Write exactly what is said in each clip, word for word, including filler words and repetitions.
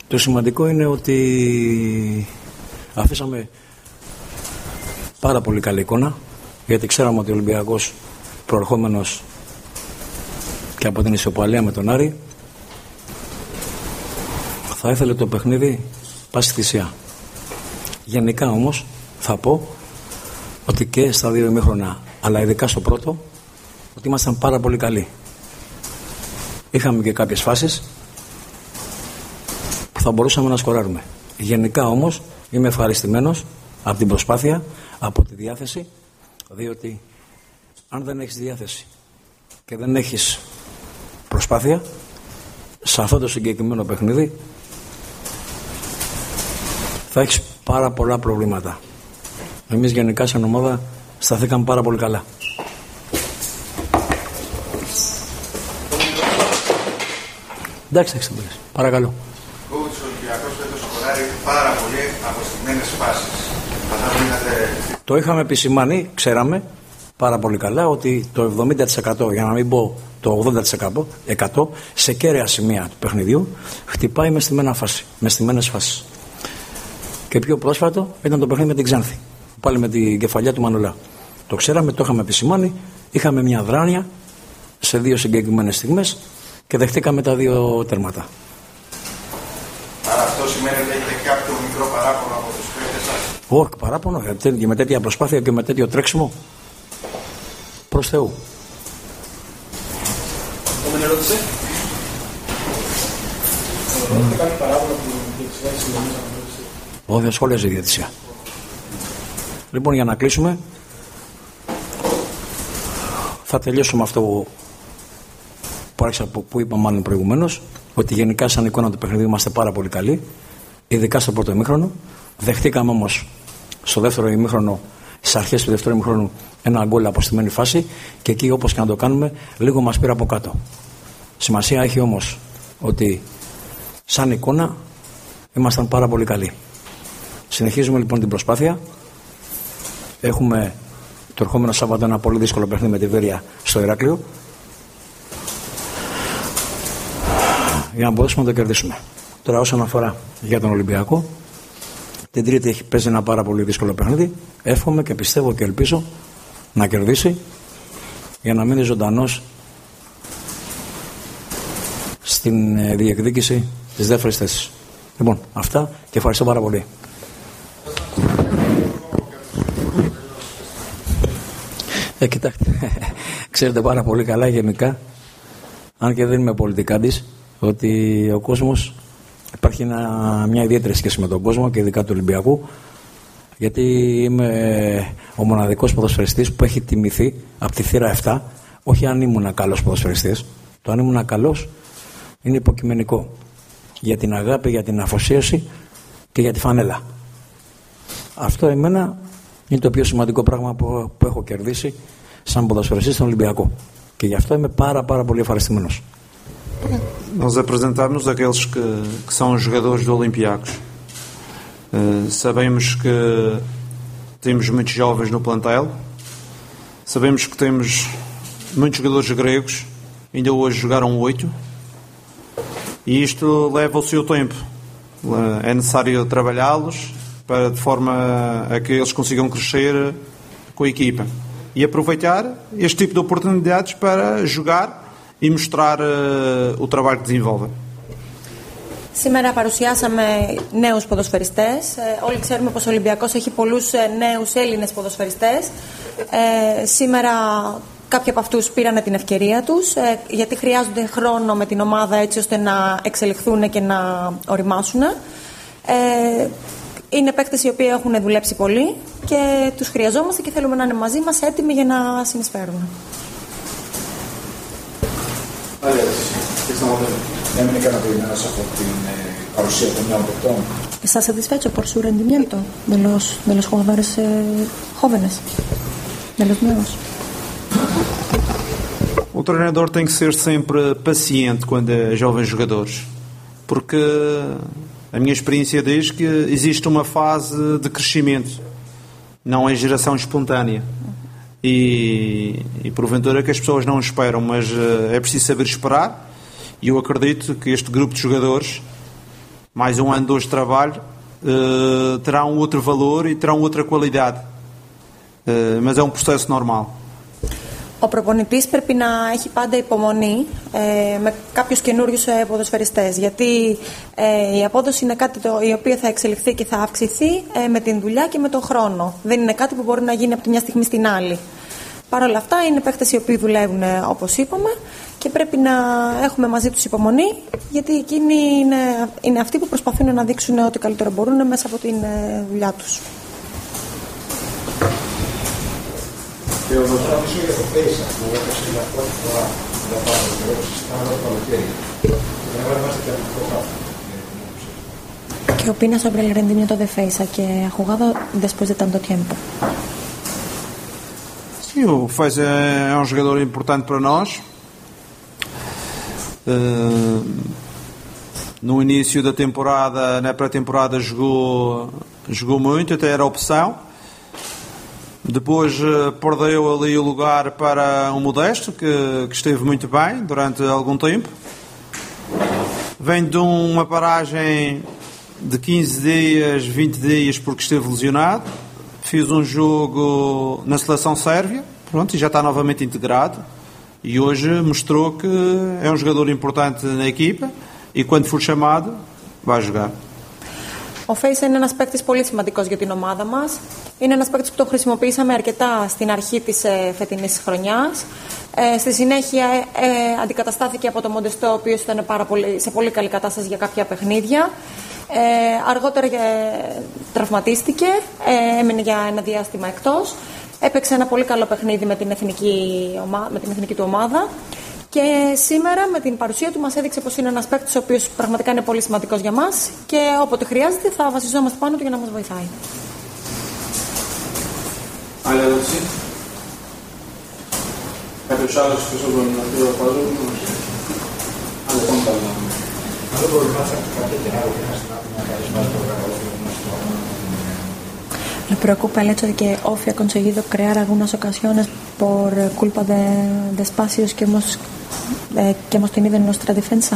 Το σημαντικό είναι ότι αφήσαμε πάρα πολύ καλή εικόνα, γιατί ξέραμε ότι ο Ολυμπιακός προερχόμενος και από την ισοπαλία με τον Άρη θα ήθελε το παιχνίδι πάση θυσία. Γενικά όμως θα πω ότι και στα δύο ημίχρονα, αλλά ειδικά στο πρώτο, ότι ήμασταν πάρα πολύ καλοί. Είχαμε και κάποιες φάσεις που θα μπορούσαμε να σκοράρουμε. Γενικά όμως είμαι ευχαριστημένος από την προσπάθεια, από τη διάθεση, διότι αν δεν έχεις διάθεση και δεν έχεις προσπάθεια σε αυτό το συγκεκριμένο παιχνίδι θα έχεις πάρα πολλά προβλήματα. Εμείς γενικά σαν ομάδα σταθήκαμε πάρα πολύ καλά. Εντάξει, εντάξει, παρακαλώ. Ο Ολυμπιακός φέτος σκοράρει πάρα πολύ από στιγμένες φάσεις. Το είχαμε επισημάνει, ξέραμε πάρα πολύ καλά ότι το εβδομήντα τοις εκατό, για να μην πω το ογδόντα τοις εκατό, σε κέραια σημεία του παιχνιδιού χτυπάει με στημένα φάση, με στημένες φάσεις. Και πιο πρόσφατο ήταν το παιχνίδι με την Ξάνθη, πάλι με την κεφαλιά του Μανολά. Το ξέραμε, το είχαμε επισημάνει, είχαμε μια δράνεια σε δύο συγκεκριμένες στιγμές και δεχτήκαμε τα δύο τέρματα. Άρα αυτό σημαίνει ότι έχετε κάποιο μικρό παράπονο από τους παίκτες σας? Όχι, παράπονο, και με τέτοια προσπάθεια και με τέτοιο τρέξιμο, προς Θεού. Επόμενη ερώτηση. Έχετε κάνει παράπονο από την διαιτησία της Ιλωνίας? Όχι, δεν σχολιάζει η διαιτησία. Λοιπόν, για να κλείσουμε, θα τελειώσουμε αυτό που, άρχισα, που, που είπα μάλλον προηγουμένως, ότι γενικά σαν εικόνα του παιχνιδιού είμαστε πάρα πολύ καλοί, ειδικά στο πρώτο ημίχρονο. Δεχτήκαμε όμως στο δεύτερο ημίχρονο, στις αρχές του δεύτερου ημίχρονου, ένα γκολ από στημένη φάση και εκεί, όπως και να το κάνουμε, λίγο μας πήρε από κάτω. Σημασία έχει όμως ότι σαν εικόνα ήμασταν πάρα πολύ καλοί. Συνεχίζουμε λοιπόν την προσπάθεια. Έχουμε το ερχόμενο Σάββατο ένα πολύ δύσκολο παιχνίδι με τη Βέρεια στο Ηράκλειο, για να μπορέσουμε να το κερδίσουμε. Τώρα, όσον αφορά για τον Ολυμπιακό, την Τρίτη έχει παίζει ένα πάρα πολύ δύσκολο παιχνίδι. Εύχομαι και πιστεύω και ελπίζω να κερδίσει για να μείνει ζωντανός στην διεκδίκηση της δεύτερης θέσης. Λοιπόν, αυτά και ευχαριστώ πάρα πολύ. Ε, κοιτάξτε, ξέρετε πάρα πολύ καλά γενικά, αν και δεν είμαι πολιτικάντης, ότι ο κόσμος, υπάρχει ένα, μια ιδιαίτερη σχέση με τον κόσμο και ειδικά του Ολυμπιακού, γιατί είμαι ο μοναδικός ποδοσφαιριστής που έχει τιμηθεί από τη θύρα επτά, όχι αν ήμουν καλός ποδοσφαιριστής, το αν ήμουν καλός είναι υποκειμενικό, για την αγάπη, για την αφοσίωση και για τη φανέλα. Αυτό εμένα είναι το πιο σημαντικό πράγμα που, που έχω κερδίσει σαν ποδοσφαιριστής στον Ολυμπιακό. Και γι' αυτό είμαι πάρα πάρα πολύ ευχαριστημένος. Nós apresentamos aqueles que, que são os jogadores do Olympiacos. Uh, sabemos que temos muitos jovens no plantel. Sabemos que temos muitos jogadores gregos. Ainda hoje jogaram oito. E isto leva o seu tempo. Uh, é necessário trabalhá-los para, de forma a que eles consigam crescer com a equipa. E aproveitar este tipo de oportunidades para jogar e mostrar uh, o trabalho que desenvolvem. Σήμερα παρουσιάσαμε νέους ποδοσφαιριστές. Ε, όλοι ξέρουμε πως ο Ολυμπιακός έχει πολλούς ε, νέους Έλληνες ποδοσφαιριστές. Ε, σήμερα κάποιοι από αυτούς πήραν την ευκαιρία τους, ε, γιατί χρειάζονται χρόνο με την ομάδα έτσι ώστε να εξελιχθούν και να οριμάσουν. Ε, είναι παίκτες οι οποίοι έχουν δουλέψει πολύ και τους χρειαζόμαστε και θέλουμε να είναι μαζί μας έτοιμοι για να συνεισφέρουν. Άλλη ερώτηση. Έμεινε ικανοποιημένος από την παρουσία των νέων παικτών. ¿Estás satisfecho por su rendimiento de los, de los jugadores eh, jóvenes, de los nuevos? O treinador tem que ser sempre paciente quando é jovens jogadores, porque a minha experiência diz que existe uma fase de crescimento, não é geração espontânea. E, e porventura que as pessoas não esperam, mas é preciso saber esperar. E eu acredito que este grupo de jogadores mais um ano, dois de trabalho, uh, terão outro valor e terão outra qualidade. Uh, mas é um processo normal. Ο προπονητής πρέπει να έχει πάντα υπομονή ε, με κάποιους καινούριους ε, ποδοσφαιριστές, γιατί ε, η απόδοση είναι κάτι το, η οποία θα εξελιχθεί και θα αυξηθεί ε, με την δουλειά και με τον χρόνο. Δεν είναι κάτι που μπορεί να γίνει από τη μια στιγμή στην άλλη. Παρ' όλα αυτά είναι παίκτες οι οποίοι δουλεύουν ε, όπως είπαμε και πρέπει να έχουμε μαζί τους υπομονή, γιατί εκείνοι είναι, είναι αυτοί που προσπαθούν να δείξουν ό,τι καλύτερο μπορούν μέσα από την ε, δουλειά τους. Και ο Δοσράμισο για το Πέισα που έπαιξε για πρώτη φορά για πάνω και έπαιξε στα άλλα καλοκαίρι. Δεν έβαλε και από το ¿Qué opinas sobre el rendimiento de Feiza, que ha jugado después de tanto tiempo? Sim, o Feiza é um jogador importante para nós. Uh, no início da temporada, na pré-temporada, jogou, jogou muito, até era opção. Depois uh, perdeu ali o lugar para um Modesto, que, que esteve muito bem durante algum tempo. Vem de uma paragem de quinze dias, vinte dias, porque esteve lesionado. Fiz um jogo na seleção sérvia, pronto, e já está novamente integrado. E hoje mostrou que é um jogador importante na equipa e quando for chamado, vai jogar. Ο Φέισα είναι ένας παίκτης πολύ σημαντικός για την ομάδα μας. Είναι ένας παίκτης που το χρησιμοποιήσαμε αρκετά στην αρχή της ε, φετινής χρονιάς. Ε, στη συνέχεια ε, ε, αντικαταστάθηκε από το Μοντεστό, ο οποίος ήταν πάρα πολύ, σε πολύ καλή κατάσταση για κάποια παιχνίδια. Ε, αργότερα ε, τραυματίστηκε, ε, έμεινε για ένα διάστημα εκτός. Έπαιξε ένα πολύ καλό παιχνίδι με την εθνική, ομα... με την εθνική του ομάδα. Και σήμερα με την παρουσία του μας έδειξε πως είναι ένας παίκτης ο οποίος πραγματικά είναι πολύ σημαντικός για μας και όποτε χρειάζεται θα βασιζόμαστε πάνω του για να μας βοηθάει. Άλλη ερώτηση. Κάποιος άλλος πίσω από τον κύριο Παζούλου. Αν δεν πάμε καλά. Αν δεν προβλημάσαι κάποια κενά που είναι να καλεσμάσει το πρόγραμμα. Le preocupa el hecho de que Ofi ha conseguido crear algunas ocasiones por culpa de, de espacios que hemos, eh, que hemos tenido en nuestra defensa.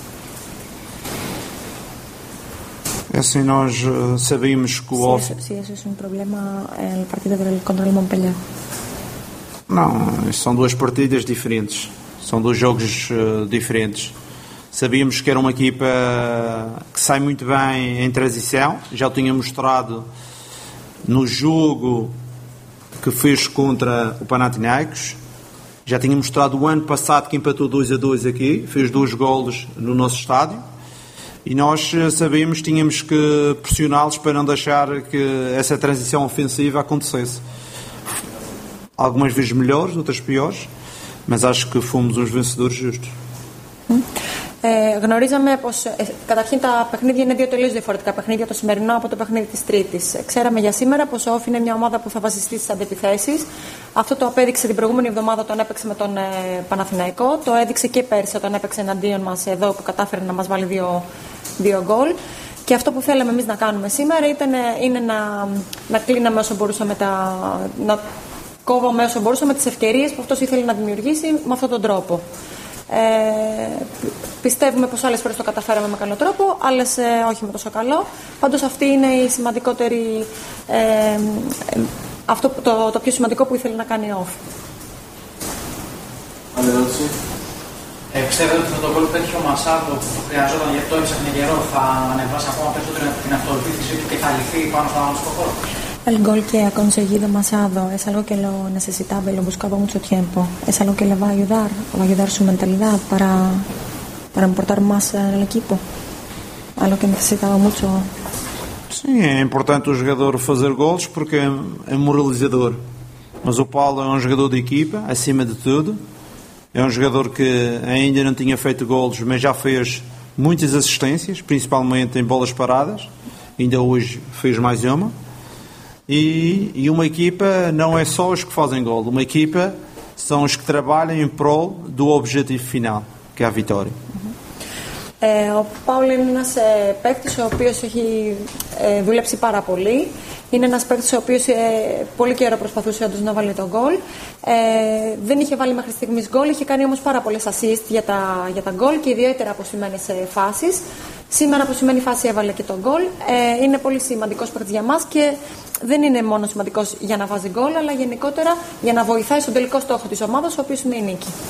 É assim, nós sabíamos que o Sí, Ofi... eso, sí, eso es un problema en el partido del, contra el Montpellier. Não, são duas partidas diferentes. São dois jogos uh, diferentes. Sabíamos que era uma equipa que sai muito bem em transição. Já o tinha mostrado no jogo que fez contra o Panathinaikos. Já tinha mostrado o ano passado que empatou dois a dois aqui, fez dois golos no nosso estádio e nós sabíamos que tínhamos que pressioná-los para não deixar que essa transição ofensiva acontecesse. Algumas vezes melhores, outras piores, mas acho que fomos uns vencedores justos. Ε, γνωρίζαμε πως ε, καταρχήν τα παιχνίδια είναι δύο τελείως διαφορετικά παιχνίδια, το σημερινό από το παιχνίδι της Τρίτης. Ξέραμε για σήμερα πως ο Όφη είναι μια ομάδα που θα βασιστεί στις αντεπιθέσεις. Αυτό το απέδειξε την προηγούμενη εβδομάδα όταν έπαιξε με τον ε, Παναθηναϊκό. Το έδειξε και πέρσι όταν έπαιξε εναντίον μας εδώ που κατάφερε να μας βάλει δύο, δύο γκολ. Και αυτό που θέλαμε εμείς να κάνουμε σήμερα ήταν, είναι να, να κλείναμε όσο μπορούσαμε, τα, να κόβαμε όσο μπορούσαμε τις ευκαιρίες που αυτός ήθελε να δημιουργήσει με αυτόν τον τρόπο. Ε, πιστεύουμε πως άλλες φορές το καταφέραμε με καλό τρόπο, άλλες ε, όχι με τόσο καλό. Πάντως αυτή είναι η σημαντικότερη, ε, ε, αυτό, το, το πιο σημαντικό που ήθελε να κάνει ο Όφη. Άλλη ερώτηση. Ε, πιστεύετε ότι με τον γκολ που πέτυχε ο Μασάδο που χρειαζόταν γιατί το έψαχνε καιρό θα ανεβάσει ακόμα περισσότερο την αυτοεπίθεση του και θα λυθεί πάνω στον άλλο χώρο? El gol que ha conseguido Masado es algo que lo necesitaba y lo buscaba mucho tiempo. Es algo que le va a ayudar, va a ayudar su mentalidad para, para importar más al equipo. Algo que necesitaba mucho. Sim, é importante o jogador fazer golos porque é, é moralizador. Mas o Paulo é um jogador de equipa, acima de tudo. É um jogador que ainda não tinha feito golos, mas já fez muitas assistências, principalmente em bolas paradas. Ainda hoje fez mais uma. E, e uma equipa não é só os que fazem gol, uma equipa são os que trabalham em prol do objetivo final, que é a vitória. Ε, ο Πάουλ είναι ένας ε, παίκτης ο οποίος έχει ε, δουλέψει πάρα πολύ. Είναι ένας παίκτης ο οποίος ε, πολύ καιρό προσπαθούσε όντως να βάλει τον γκολ. Ε, δεν είχε βάλει μέχρι στιγμής γκολ, είχε κάνει όμως πάρα πολλές assist για τα, για τα γκολ και ιδιαίτερα από σημαίνες φάσεις. Σήμερα, που σημαίνει φάση, έβαλε και τον γκολ. Ε, είναι πολύ σημαντικός παίκτης για μας και δεν είναι μόνο σημαντικός για να βάζει γκολ, αλλά γενικότερα για να βοηθάει στον τελικό στόχο της ομάδας, ο οποίος είναι η νίκη.